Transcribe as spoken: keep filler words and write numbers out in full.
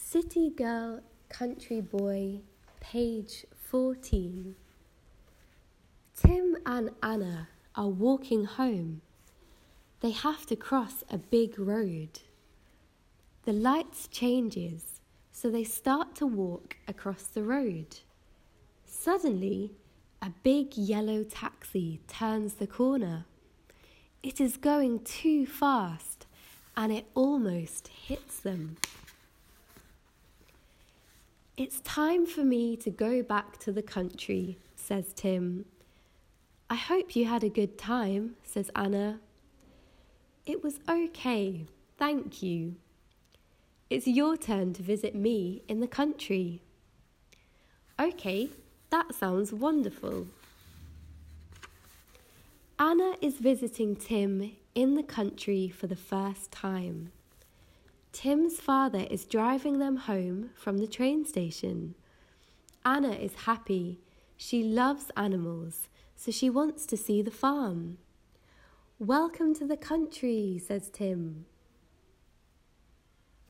City Girl, Country Boy, page fourteen. Tim and Anna are walking home. They have to cross a big road. The lights changes, so they start to walk across the road. Suddenly, a big yellow taxi turns the corner. It is going too fast, and it almost hits them. "It's time for me to go back to the country," says Tim. "I hope you had a good time," says Anna. "It was okay, thank you. It's your turn to visit me in the country." "Okay, that sounds wonderful." Anna is visiting Tim in the country for the first time. Tim's father is driving them home from the train station. Anna is happy. She loves animals, so she wants to see the farm. "Welcome to the country," says Tim.